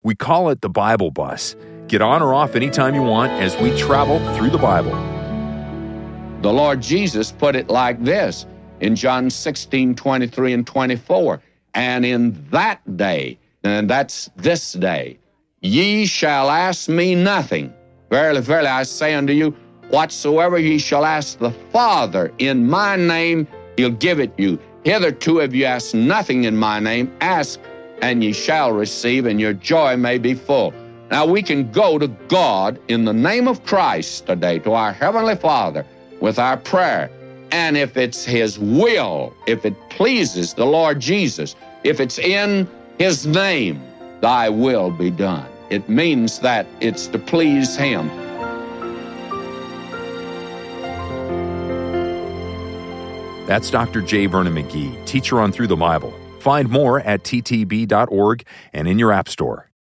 We call it the Bible Bus. Get on or off anytime you want as we travel through the Bible. The Lord Jesus put it like this in John 16:23 and 24. And in that day, and that's this day, ye shall ask me nothing. Verily, verily, I say unto you, whatsoever ye shall ask the Father in my name, he'll give it you. Hitherto have you asked nothing in my name. Ask, and ye shall receive, and your joy may be full. Now we can go to God in the name of Christ today, to our Heavenly Father, with our prayer. And if it's His will, if it pleases the Lord Jesus, if it's in His name, thy will be done. It means that it's to please Him. That's Dr. J. Vernon McGee, teacher on Through the Bible. Find more at ttb.org and in your app store.